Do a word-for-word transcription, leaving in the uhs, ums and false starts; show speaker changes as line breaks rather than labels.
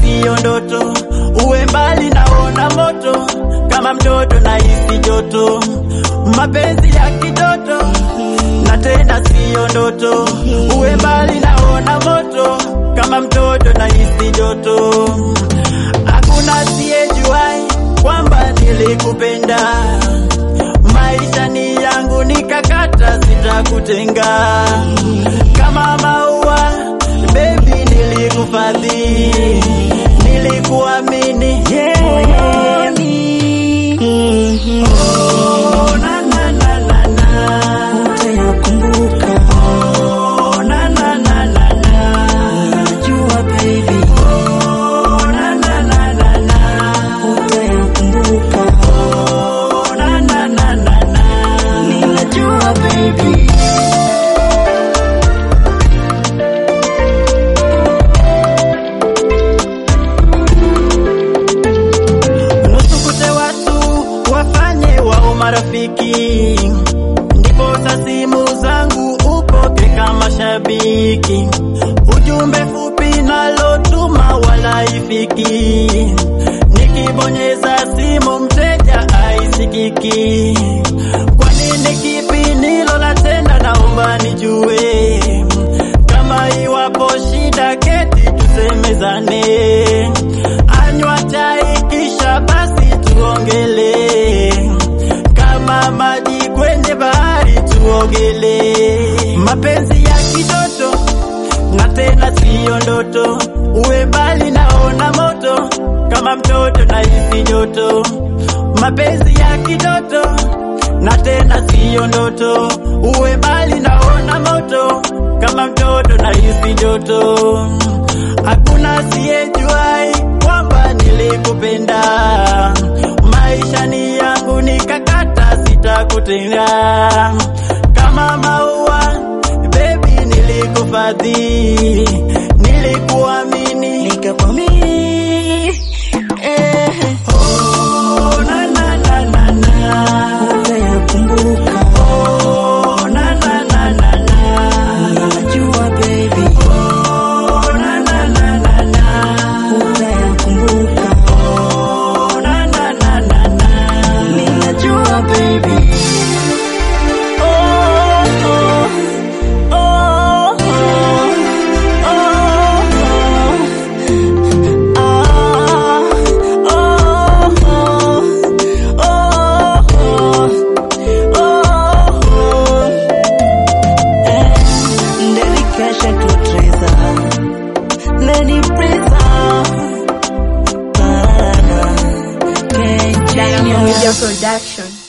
sio ndoto, uwe mbali naona moto, kama mtoto na hisi joto, mapenzi ya kitoto, na tena sio ndoto, uwe mbali naona moto, kama mtoto na hisi joto. Hakuna siyejuai kwamba nilikupenda, maisha ni yangu nikakata sitakutenga, kama maua baby nilikufadhi, nilikuamini moyoni. Oh na na na na na, utayakumbuka. Oh na na na na na, najua baby. Oh na na na na na, utayakumbuka. Oh na na na na na, ninajua baby. Marafiki, ndipo simu zangu upoke kama shabiki, ujumbe fupi nalotuma wala ifiki, nikibonyeza simu mteja aisikiki. Kwa nini kipi nilo la tenda, naomba nijue, kama iwapo shida keti tusemezane, anywa chai kisha basi tuongele, maji kwenye bahari tuogele, mapenzi ya kitoto, na tena sio ndoto, uwe mbali naona moto, kama mtoto na hisi joto, mapenzi ya kitoto, na tena sio ndoto, uwe mbali naona moto, kama mtoto na hisi joto. Hakuna siyejuai kwamba nilikupenda, maisha ni yangu nikakata sitakutenga, kama maua baby nilikufadhi, nilikuamini nikakuamini. Eh. Oh na na na na na, utayakumbuka. Oh na na na na na, najua baby. Oh na na na na na, utayakumbuka. Oh na na na na na, ninajua baby.
Media Production.